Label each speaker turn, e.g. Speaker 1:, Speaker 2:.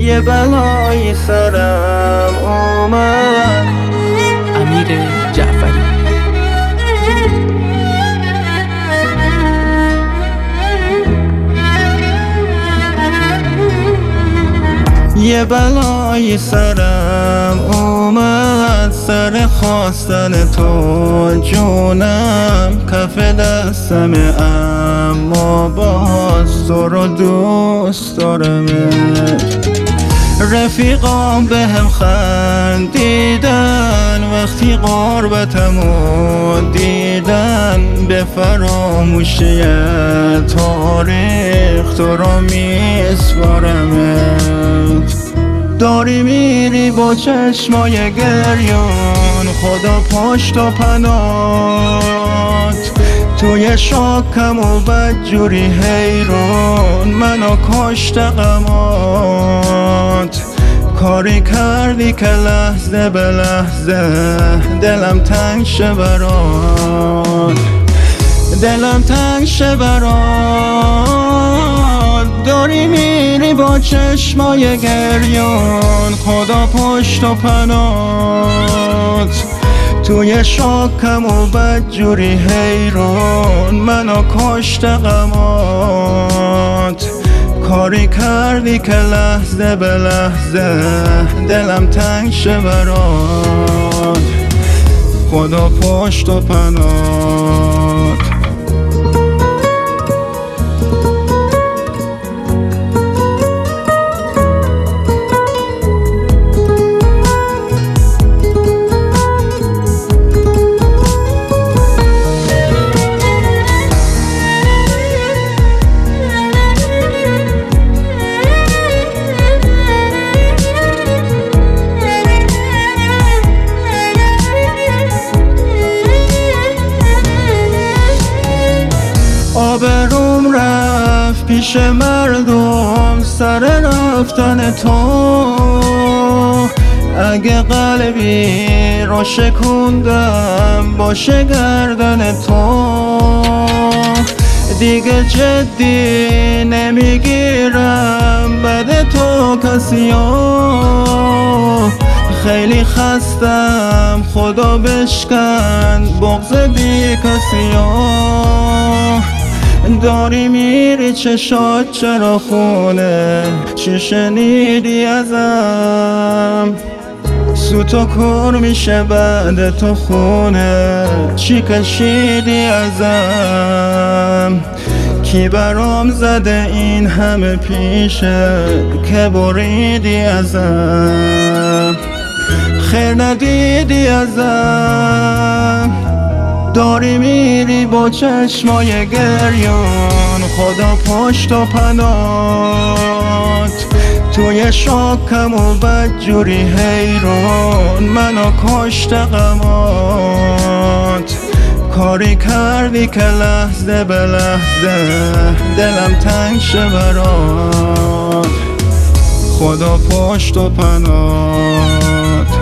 Speaker 1: یه بلایی سرم اومد.
Speaker 2: امیر جعفری.
Speaker 1: یه بلایی سرم اومد، سر خواستن تو جونم کف دستمه، اما باز تو رو دوست دارمت. رفیقام به هم خندیدن وقتی غربتمو دیدن، به فراموشی تاریخ تو رو میسپارمت. داری میری با چشمای گریون، خدا پشت و پنات، توی شاکم و بدجوری حیرون منو کشت غمات. کاری کردی که لحظه به لحظه دلم تنگ شه برات، دلم تنگ شه برات. داری میری با چشمای گریون، خدا پشت و پنات، توی شاکم و بدجوری حیرون منو کشت غمات. کاری کردی که لحظه به لحظه دلم تنگ شه برات، خدا پشت و پنات. آبروم رفت پیش مردم سر رفتن تو، اگه قلبی رو شکوندم باشه گردن تو. دیگه جدی نمیگیرم بد تو کسیو، خیلی خستم خدا بشکن بغض بی کسیو. داری میری چشات چرا خونه، چی شنیدی ازم؟ سوتو کور میشه بعد تو خونه، چی کشیدی ازم؟ کی برام زده این همه پیشه که بریدی ازم؟ خیر ندیدی ازم. داری میری با چشمای گریون، خدا پشت و پنات، توی شاکم و بدجوری حیرون منو کشت غمات. کاری کردی که لحظه به لحظه دلم تنگ شه برات، خدا پشت و پنات.